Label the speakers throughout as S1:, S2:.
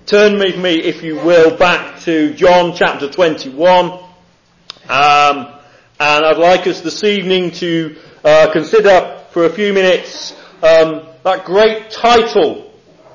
S1: Turn with me, if you will, back to John chapter 21. And I'd like us this evening to consider for a few minutes that great title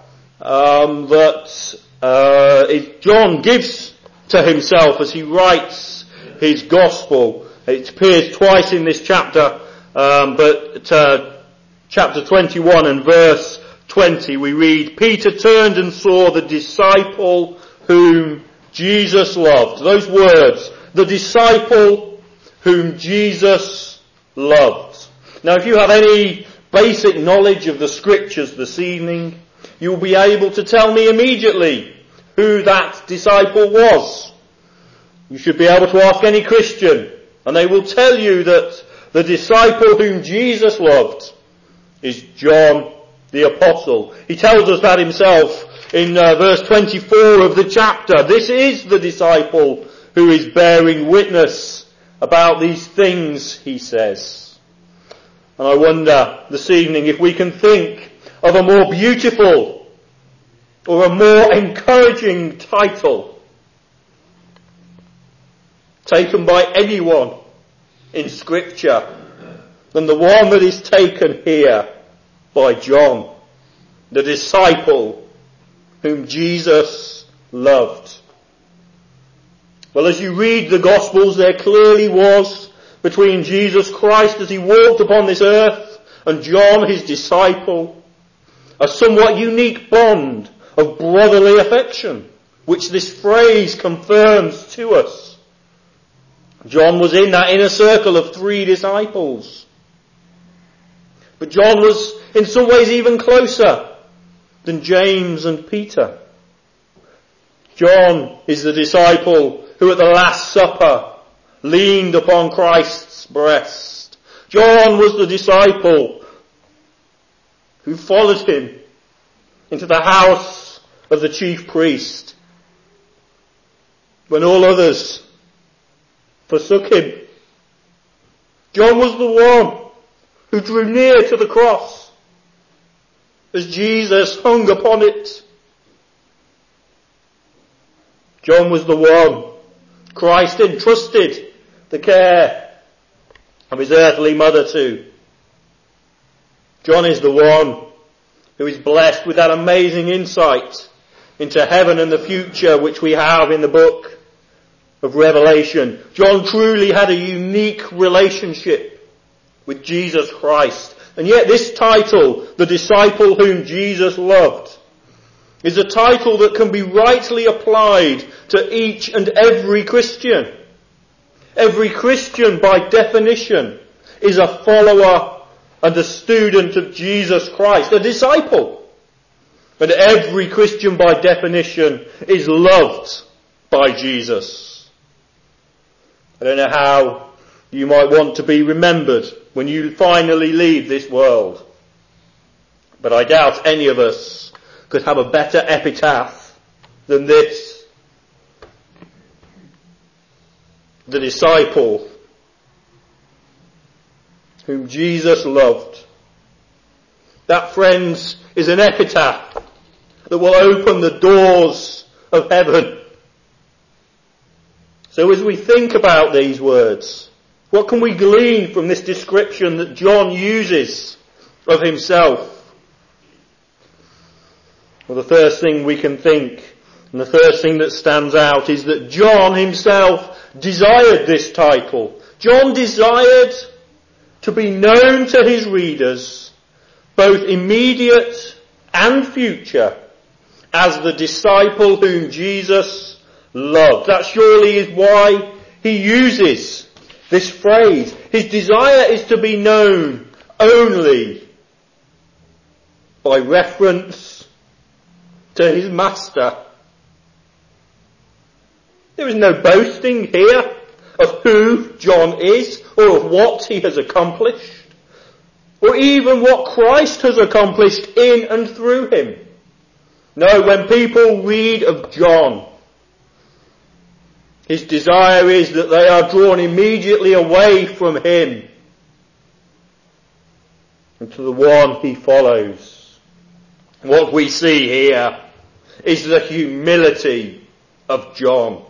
S1: that John gives to himself as he writes his gospel. It appears twice in this chapter, but chapter 21 and verse 20 we read, Peter turned and saw the disciple whom Jesus loved. Those words, the disciple whom Jesus loved. Now if you have any basic knowledge of the scriptures this evening, you'll be able to tell me immediately who that disciple was. You should be able to ask any Christian and they will tell you that the disciple whom Jesus loved is John the Apostle. He tells us that himself in verse 24 of the chapter. This is the disciple who is bearing witness about these things, he says. And I wonder this evening if we can think of a more beautiful or a more encouraging title taken by anyone in Scripture than the one that is taken here by John, the disciple whom Jesus loved. Well, as you read the Gospels, there clearly was between Jesus Christ as he walked upon this earth and John, his disciple, a somewhat unique bond of brotherly affection, which this phrase confirms to us. John was in that inner circle of 3 disciples. But John was in some ways even closer than James and Peter. John is the disciple who at the Last Supper leaned upon Christ's breast. John was the disciple who followed him into the house of the chief priest when all others forsook him. John was the one who drew near to the cross as Jesus hung upon it. John was the one Christ entrusted the care of his earthly mother to. John is the one who is blessed with that amazing insight into heaven and the future which we have in the book of Revelation. John truly had a unique relationship with Jesus Christ. And yet this title, the disciple whom Jesus loved, is a title that can be rightly applied to each and every Christian. Every Christian, by definition, is a follower and a student of Jesus Christ, a disciple. And every Christian, by definition, is loved by Jesus. I don't know how you might want to be remembered when you finally leave this world, but I doubt any of us could have a better epitaph than this. The disciple whom Jesus loved. That, friends, is an epitaph that will open the doors of heaven. So as we think about these words, what can we glean from this description that John uses of himself? Well, the first thing we can think, and the first thing that stands out, is that John himself desired this title. John desired to be known to his readers, both immediate and future, as the disciple whom Jesus loved. That surely is why he uses this phrase. His desire is to be known only by reference to his master. There is no boasting here of who John is or of what he has accomplished or even what Christ has accomplished in and through him. No, when people read of John, his desire is that they are drawn immediately away from him and to the one he follows. What we see here is the humility of John.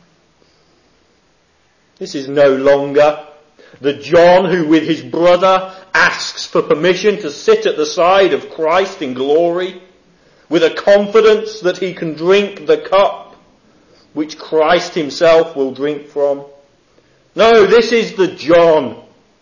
S1: This is no longer the John who with his brother asks for permission to sit at the side of Christ in glory, with a confidence that he can drink the cup which Christ himself will drink from. No, this is the John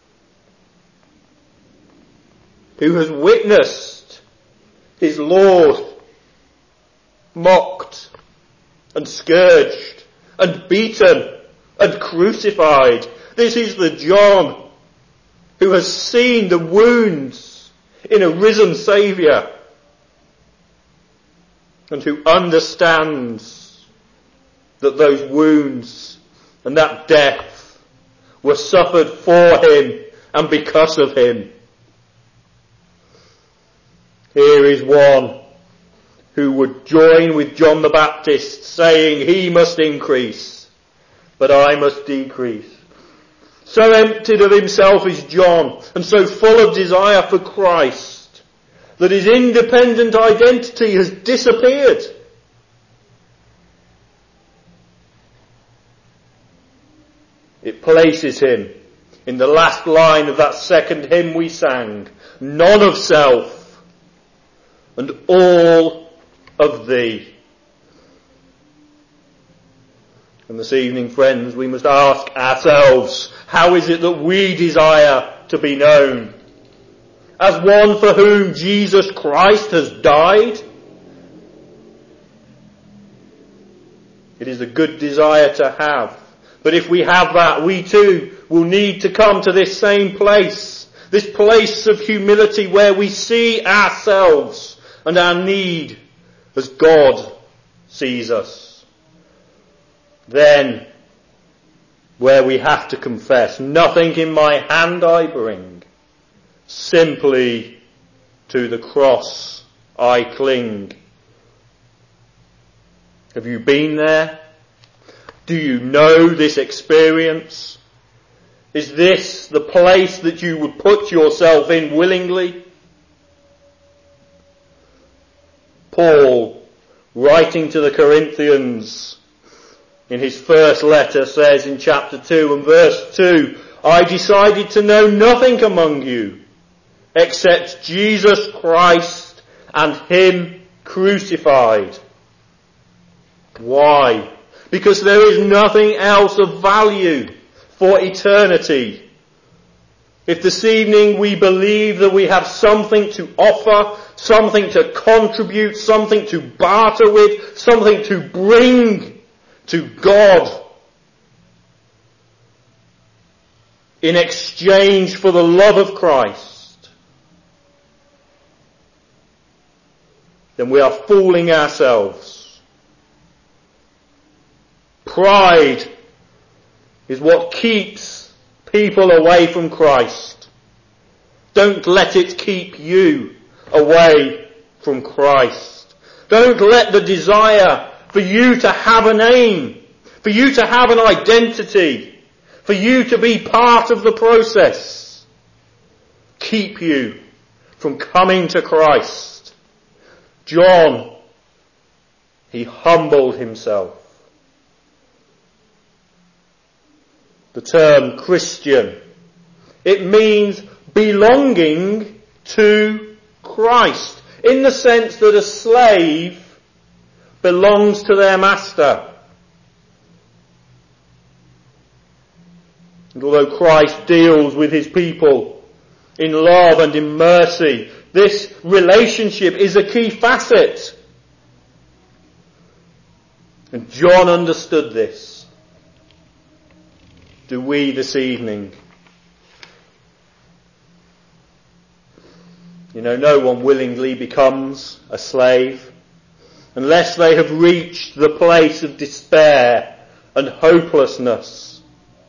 S1: who has witnessed his Lord mocked and scourged and beaten and crucified. This is the John who has seen the wounds in a risen Saviour and who understands that those wounds and that death were suffered for him and because of him. Here is one who would join with John the Baptist saying, he must increase, but I must decrease. So emptied of himself is John, and so full of desire for Christ, that his independent identity has disappeared. It places him in the last line of that second hymn we sang, none of self, and all of thee. And this evening, friends, we must ask ourselves, how is it that we desire to be known? As one for whom Jesus Christ has died? It is a good desire to have. But if we have that, we too will need to come to this same place. This place of humility where we see ourselves and our need as God sees us. Then, where we have to confess, nothing in my hand I bring, simply to the cross I cling. Have you been there? Do you know this experience? Is this the place that you would put yourself in willingly? Paul, writing to the Corinthians in his first letter, says in chapter 2 and verse 2, I decided to know nothing among you except Jesus Christ and him crucified. Why? Because there is nothing else of value for eternity. If this evening we believe that we have something to offer, something to contribute, something to barter with, something to bring to God in exchange for the love of Christ, then we are fooling ourselves. Pride is what keeps people away from Christ. Don't let it keep you away from Christ. Don't let the desire for you to have a name, for you to have an identity, for you to be part of the process, keep you from coming to Christ. John, he humbled himself. The term Christian, it means belonging to Christ, in the sense that a slave belongs to their master. And although Christ deals with his people in love and in mercy, this relationship is a key facet. And John understood this. Do we this evening? You know, no one willingly becomes a slave unless they have reached the place of despair and hopelessness.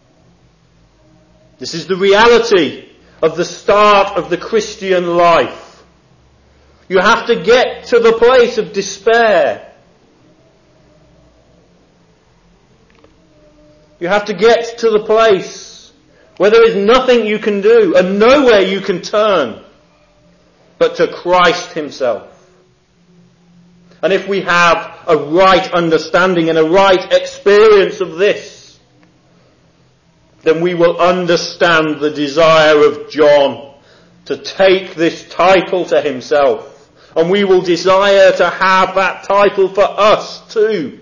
S1: This is the reality of the start of the Christian life. You have to get to the place of despair. You have to get to the place where there is nothing you can do and nowhere you can turn but to Christ himself. And if we have a right understanding and a right experience of this, then we will understand the desire of John to take this title to himself. And we will desire to have that title for us too.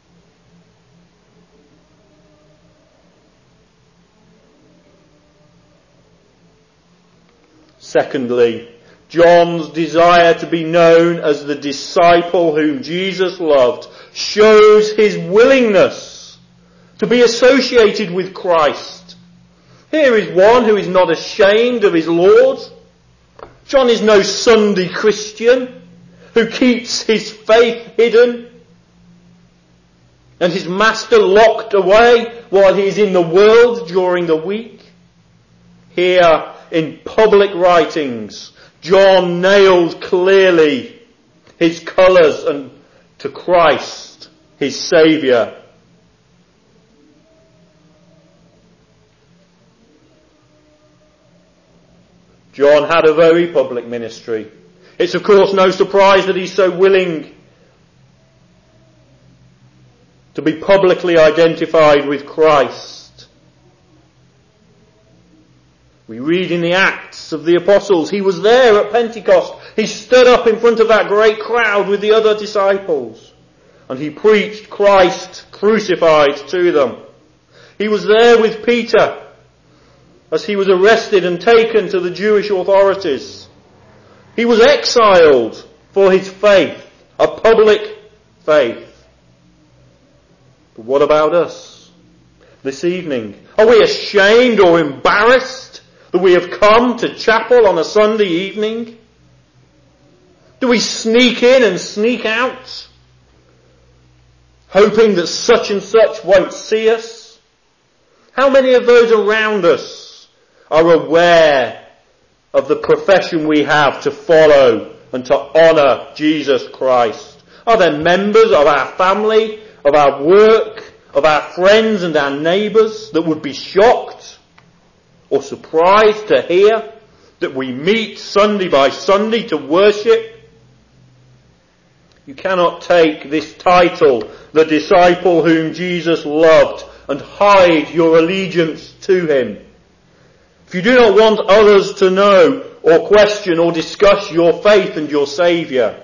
S1: Secondly, John's desire to be known as the disciple whom Jesus loved shows his willingness to be associated with Christ. Here is one who is not ashamed of his Lord. John is no Sunday Christian who keeps his faith hidden and his master locked away while he is in the world during the week. Here in public writings, John nailed clearly his colours and to Christ, his Saviour. John had a very public ministry. It's of course no surprise that he's so willing to be publicly identified with Christ. We read in the Acts of the Apostles, he was there at Pentecost. He stood up in front of that great crowd with the other disciples, and he preached Christ crucified to them. He was there with Peter as he was arrested and taken to the Jewish authorities. He was exiled for his faith, a public faith. But what about us this evening? Are we ashamed or embarrassed that we have come to chapel on a Sunday evening? Do we sneak in and sneak out, hoping that such and such won't see us? How many of those around us are aware of the profession we have to follow and to honour Jesus Christ? Are there members of our family, of our work, of our friends and our neighbours that would be shocked or surprised to hear that we meet Sunday by Sunday to worship? You cannot take this title, the disciple whom Jesus loved, and hide your allegiance to him. If you do not want others to know or question or discuss your faith and your Saviour,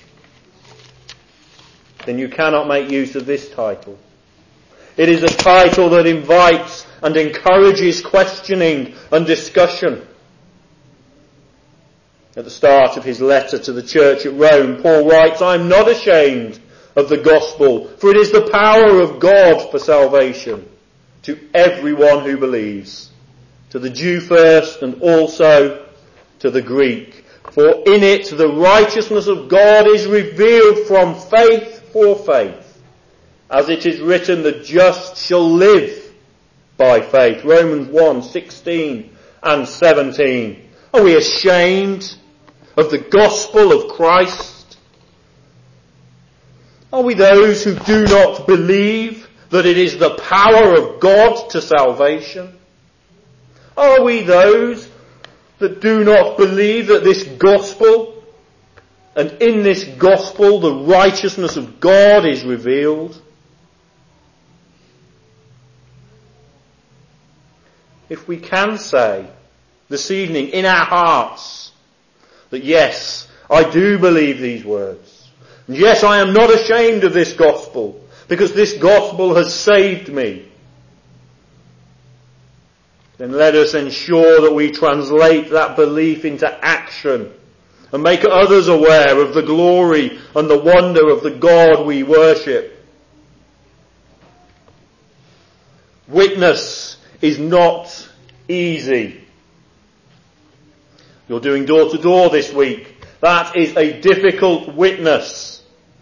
S1: then you cannot make use of this title. It is a title that invites and encourages questioning and discussion. At the start of his letter to the church at Rome, Paul writes, I am not ashamed of the gospel, for it is the power of God for salvation to everyone who believes, to the Jew first and also to the Greek. For in it the righteousness of God is revealed from faith for faith, as it is written, the just shall live by faith. Romans 1:16 and 17. Are we ashamed of the gospel of Christ? Are we those who do not believe that it is the power of God to salvation? Are we those that do not believe that this gospel, and in this gospel the righteousness of God is revealed? If we can say this evening in our hearts that yes, I do believe these words, and yes, I am not ashamed of this gospel, because this gospel has saved me, then let us ensure that we translate that belief into action and make others aware of the glory and the wonder of the God we worship. Witness is not easy. You're doing door to door this week. That is a difficult witness.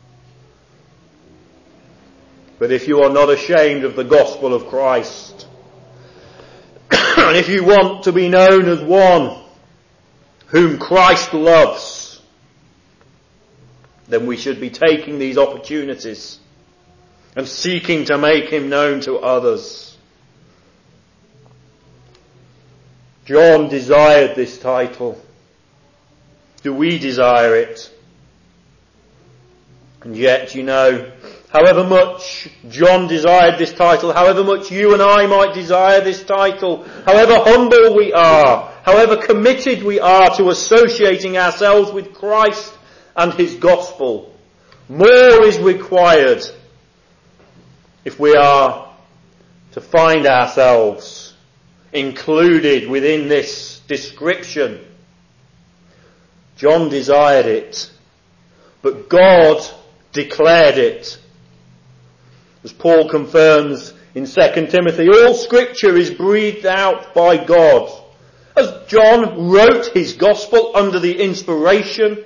S1: But if you are not ashamed of the gospel of Christ, and if you want to be known as one whom Christ loves, then we should be taking these opportunities and seeking to make him known to others. John desired this title. Do we desire it? And yet, however much John desired this title, however much you and I might desire this title, however humble we are, however committed we are to associating ourselves with Christ and his gospel, more is required if we are to find ourselves included within this description. John desired it, but God declared it. As Paul confirms in 2 Timothy, all scripture is breathed out by God. As John wrote his gospel under the inspiration,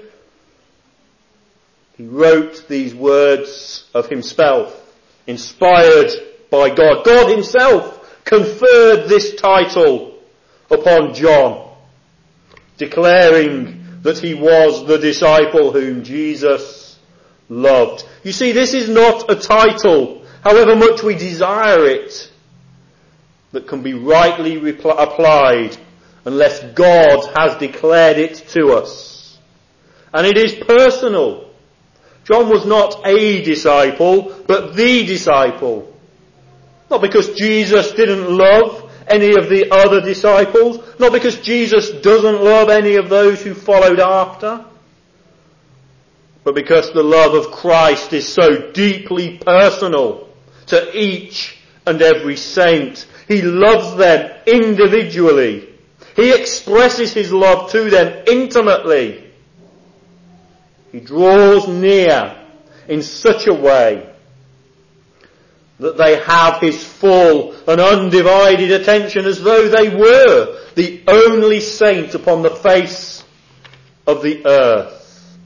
S1: he wrote these words of himself, inspired by God. God himself conferred this title upon John, declaring that he was the disciple whom Jesus loved. You see, this is not a title, however much we desire it, that can be rightly applied unless God has declared it to us. And it is personal. John was not a disciple, but the disciple. Not because Jesus didn't love any of the other disciples, not because Jesus doesn't love any of those who followed after, but because the love of Christ is so deeply personal to each and every saint. He loves them individually. He expresses his love to them intimately. He draws near in such a way that they have his full and undivided attention, as though they were the only saint upon the face of the earth.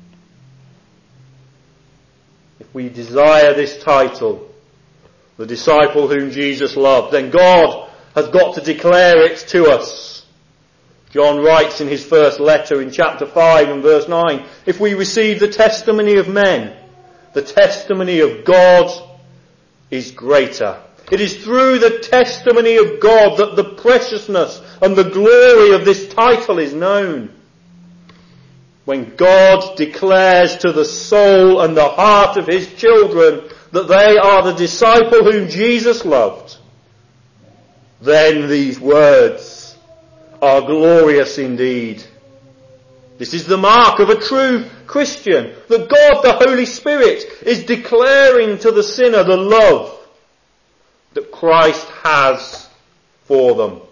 S1: If we desire this title, the disciple whom Jesus loved, then God has got to declare it to us. John writes in his first letter in chapter 5 and verse 9, if we receive the testimony of men, the testimony of God is greater. It is through the testimony of God that the preciousness and the glory of this title is known. When God declares to the soul and the heart of his children that they are the disciple whom Jesus loved, then these words are glorious indeed. This is the mark of a true Christian, that God the Holy Spirit is declaring to the sinner the love that Christ has for them.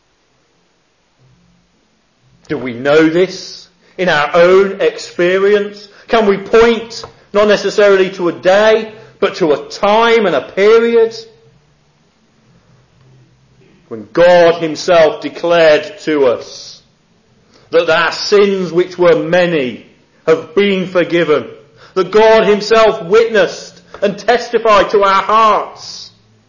S1: Do we know this in our own experience? Can we point not necessarily to a day, but to a time and a period when God himself declared to us that our sins, which were many, have been forgiven, that God himself witnessed and testified to our hearts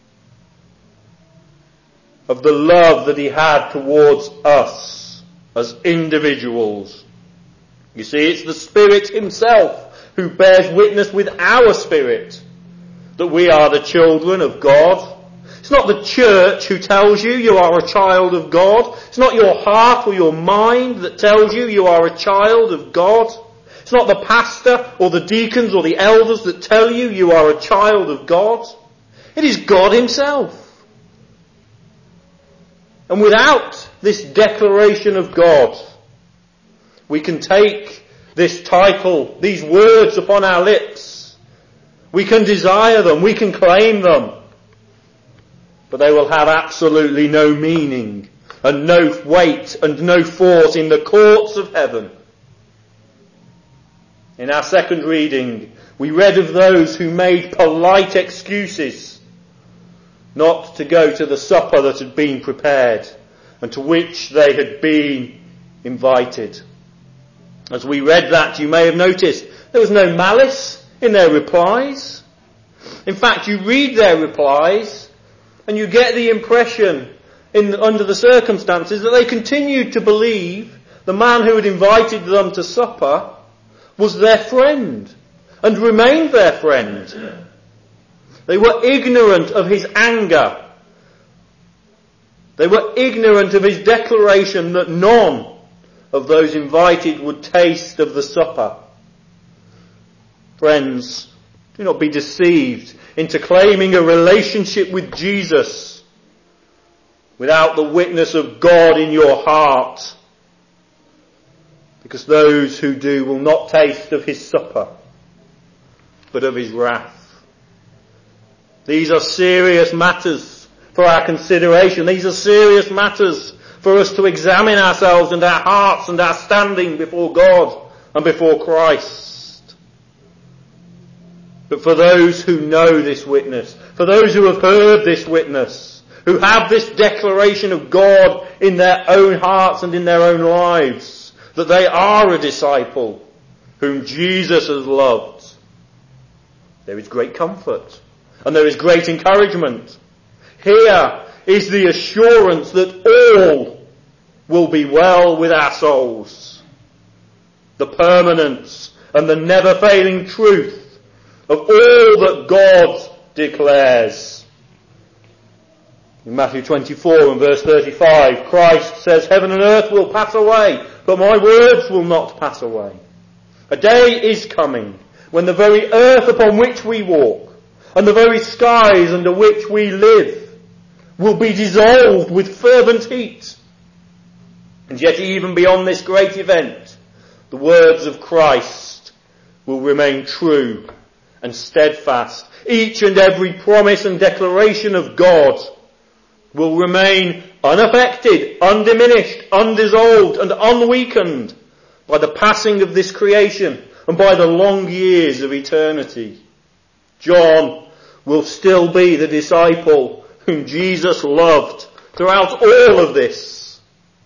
S1: of the love that he had towards us as individuals. You see, it's the Spirit himself who bears witness with our spirit that we are the children of God. It's not the church who tells you are a child of God. It's not your heart or your mind that tells you are a child of God. It's not the pastor or the deacons or the elders that tell you are a child of God. It is God himself. And without this declaration of God, we can take this title, these words upon our lips. We can desire them, we can claim them, but they will have absolutely no meaning and no weight and no force in the courts of heaven. In our second reading, we read of those who made polite excuses not to go to the supper that had been prepared and to which they had been invited. As we read that, you may have noticed there was no malice in their replies. In fact, you read their replies and you get the impression under the circumstances that they continued to believe the man who had invited them to supper was their friend and remained their friend. They were ignorant of his anger. They were ignorant of his declaration that none of those invited would taste of the supper. Friends, Do not be deceived into claiming a relationship with Jesus without the witness of God in your heart, because those who do will not taste of his supper, but of his wrath. These are serious matters for our consideration. These are serious matters for us to examine ourselves and our hearts and our standing before God and before Christ. But for those who know this witness, for those who have heard this witness, who have this declaration of God in their own hearts and in their own lives, that they are a disciple whom Jesus has loved, there is great comfort and there is great encouragement. Here is the assurance that all will be well with our souls. The permanence and the never-failing truth of all that God declares. In Matthew 24 and verse 35, Christ says, "Heaven and earth will pass away, but my words will not pass away." A day is coming when the very earth upon which we walk and the very skies under which we live will be dissolved with fervent heat. And yet even beyond this great event, the words of Christ will remain true and steadfast. Each and every promise and declaration of God will remain unaffected, undiminished, undissolved and unweakened by the passing of this creation and by the long years of eternity. John will still be the disciple whom Jesus loved throughout all of this,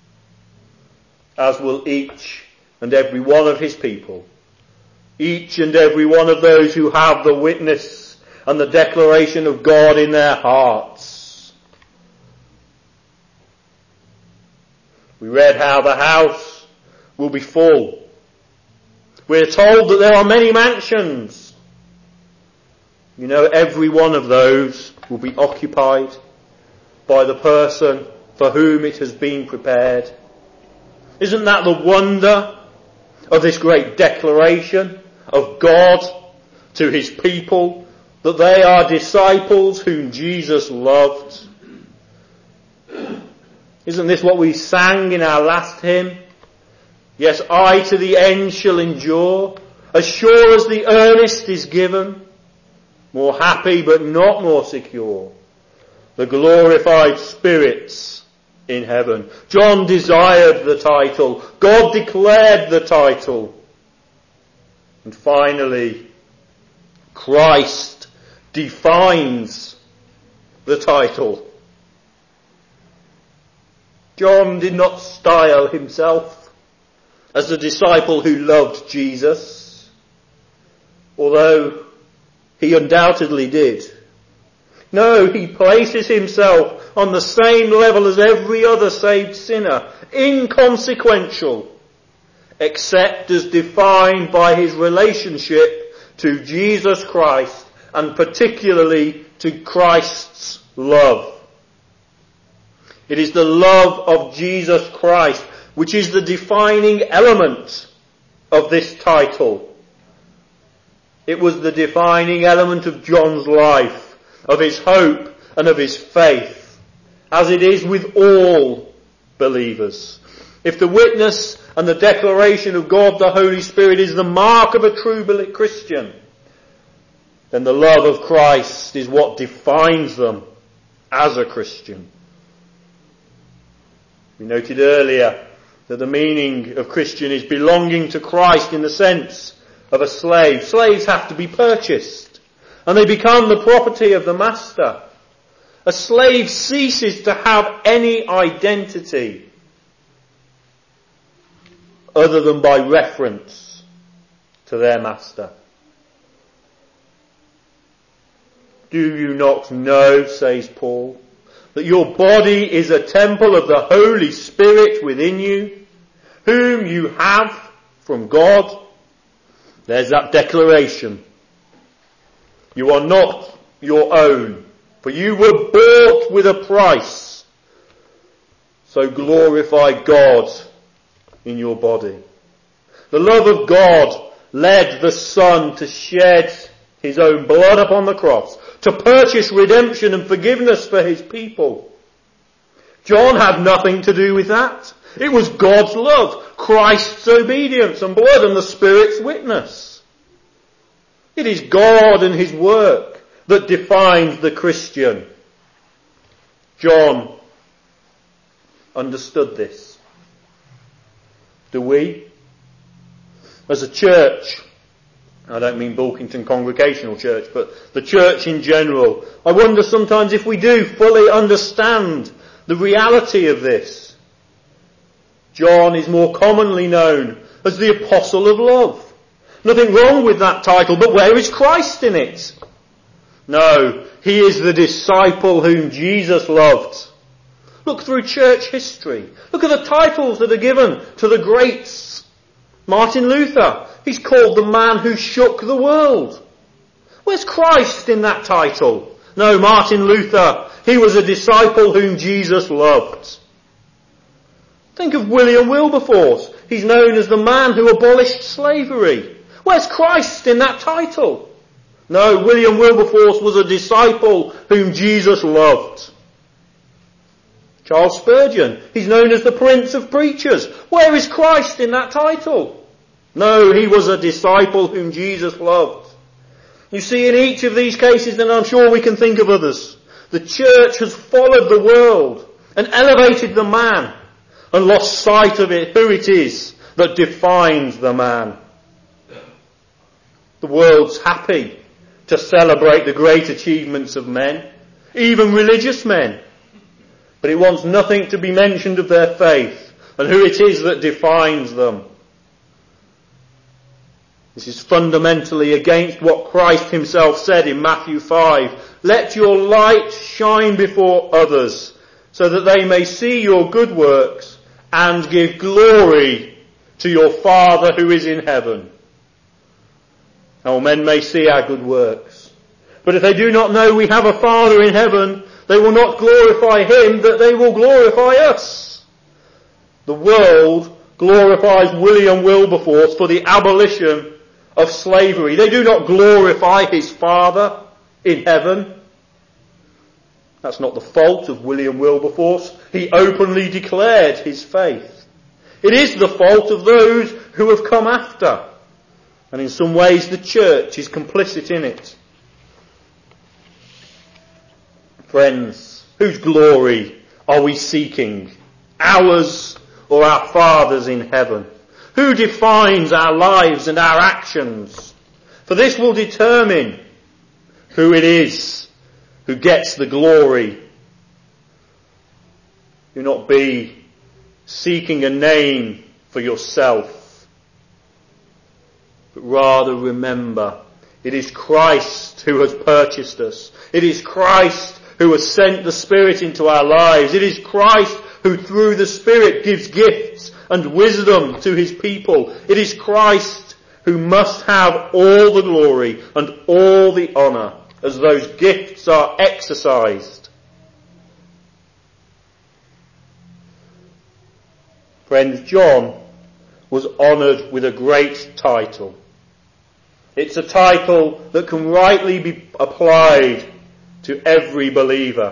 S1: as will each and every one of his people, each and every one of those who have the witness and the declaration of God in their hearts. We read how the house will be full. We're told that there are many mansions. You know, every one of those will be occupied by the person for whom it has been prepared. Isn't that the wonder of this great declaration of God to his people, that they are disciples whom Jesus loved? Isn't this what we sang in our last hymn? Yes, I to the end shall endure, as sure as the earnest is given, more happy but not more secure, the glorified spirits in heaven. John desired the title. God declared the title. And finally, Christ defines the title. John did not style himself as the disciple who loved Jesus, although he undoubtedly did. No, he places himself on the same level as every other saved sinner, inconsequential, except as defined by his relationship to Jesus Christ, and particularly to Christ's love. It is the love of Jesus Christ which is the defining element of this title. It was the defining element of John's life, of his hope and of his faith, as it is with all believers. If the witness and the declaration of God the Holy Spirit is the mark of a true Christian, then the love of Christ is what defines them as a Christian. We noted earlier that the meaning of Christian is belonging to Christ in the sense of a slave. Slaves have to be purchased, and they become the property of the master. A slave ceases to have any identity other than by reference to their master. Do you not know, says Paul, that your body is a temple of the Holy Spirit within you, whom you have from God? There's that declaration. You are not your own, for you were bought with a price. So glorify God in your body. The love of God led the Son to shed his own blood upon the cross to purchase redemption and forgiveness for his people. John had nothing to do with that. It was God's love, Christ's obedience and blood, and the Spirit's witness. It is God and his work that defines the Christian. John understood this. Do we? As a church, I don't mean Bulkington Congregational Church, but the church in general, I wonder sometimes if we do fully understand the reality of this. John is more commonly known as the Apostle of Love. Nothing wrong with that title, but where is Christ in it? No, he is the disciple whom Jesus loved. Look through church history. Look at the titles that are given to the greats. Martin Luther, he's called the man who shook the world. Where's Christ in that title? No, Martin Luther, he was a disciple whom Jesus loved. Think of William Wilberforce. He's known as the man who abolished slavery. Where's Christ in that title? No, William Wilberforce was a disciple whom Jesus loved. Charles Spurgeon, he's known as the Prince of Preachers. Where is Christ in that title? No, he was a disciple whom Jesus loved. You see, in each of these cases, and I'm sure we can think of others, the church has followed the world and elevated the man and lost sight of it, who it is that defines the man. The world's happy to celebrate the great achievements of men, even religious men, but it wants nothing to be mentioned of their faith and who it is that defines them. This is fundamentally against what Christ himself said in Matthew 5. Let your light shine before others, so that they may see your good works and give glory to your Father who is in heaven. Now, men may see our good works, but if they do not know we have a Father in heaven, they will not glorify him, but they will glorify us. The world glorifies William Wilberforce for the abolition of slavery. They do not glorify his Father in heaven. That's not the fault of William Wilberforce. He openly declared his faith. It is the fault of those who have come after. And in some ways the church is complicit in it. Friends, whose glory are we seeking? Ours or our Father's in heaven? Who defines our lives and our actions? For this will determine who it is who gets the glory. Do not be seeking a name for yourself, but rather remember it is Christ who has purchased us. It is Christ who has sent the Spirit into our lives. It is Christ who through the Spirit gives gifts and wisdom to his people. It is Christ who must have all the glory and all the honour as those gifts are exercised. Friends, John was honoured with a great title. It's a title that can rightly be applied to every believer.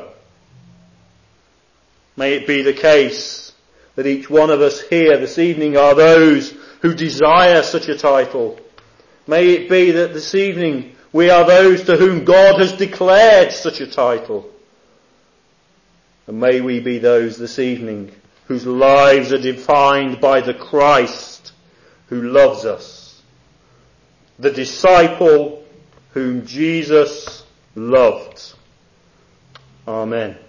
S1: May it be the case that each one of us here this evening are those who desire such a title. May it be that this evening we are those to whom God has declared such a title. And may we be those this evening whose lives are defined by the Christ who loves us, the disciple whom Jesus loved. Amen.